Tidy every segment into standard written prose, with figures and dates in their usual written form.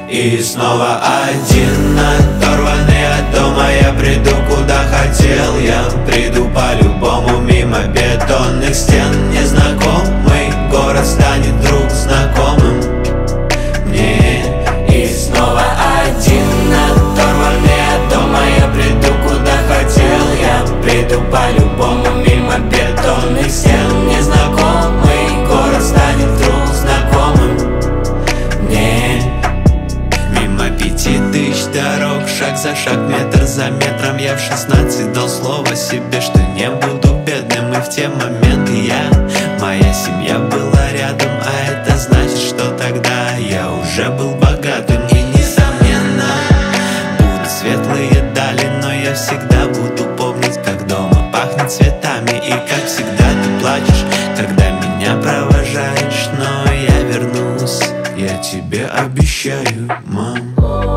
И снова один, оторванный от дома. Я приду куда хотел, я приду по-любому. Мимо бетонных стен незнакомый город станет вдруг знакомым мне. И снова один, оторванный от дома. Я приду куда хотел, я приду по-любому. Мимо бетонных стен незнакомый город станет вдруг знакомым мне. Мимо 5000 дорог, шаг за шаг, метр за метром. Я в 16 дал слово себе, что не буду бедным. И в те моменты моя семья была рядом. А это значит, что тогда я уже был богатым. И несомненно будут светлые дали, но я всегда буду помнить, как дома пахнет цветами. И как всегда ты плачешь, когда меня провожаешь. Но я вернусь, я тебе обещаю, мам.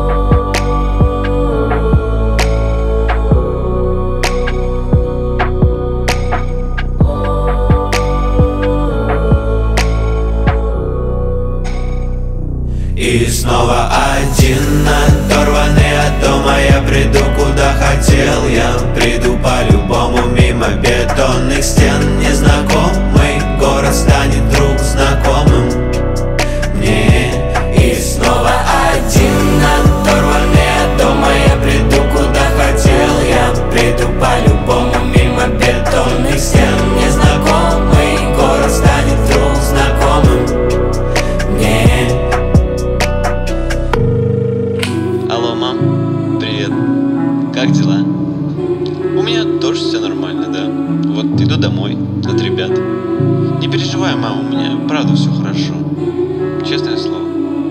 И снова один, оторванный от дома. Я приду куда хотел, я приду по-любому. Мимо бетонных стен незнакомый город станет вдруг знакомым мне. И снова один, оторванный от дома. Я приду куда хотел, я приду по-любому. Мимо бетонных стен незнакомый город станет вдруг знакомым мне. Алло, мам, привет. Как дела? У меня тоже все нормально, да. Вот иду домой от ребят. Не переживай, мам, у меня правда все хорошо. Честное слово.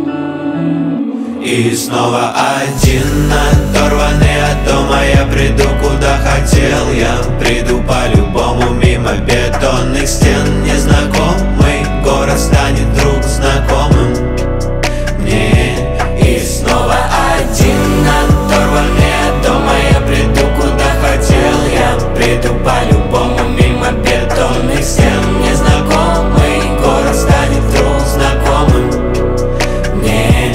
И снова один, оторванный от дома. Я приду куда хотел, я приду по-любому. Мимо бетонных стен незнакомый город станет вдруг знакомым мне. И снова один, оторванный от дома. Я приду куда хотел, я приду по-любому. Мимо бетонных стен незнакомый город станет вдруг знакомым мне.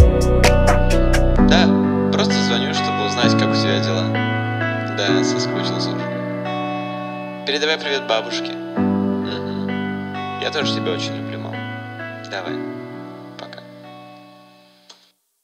Да, просто звоню, чтобы узнать, как у тебя дела. Да, соскучился уже. Передавай привет бабушке. Угу. Я тоже тебя очень люблю, мам. Давай.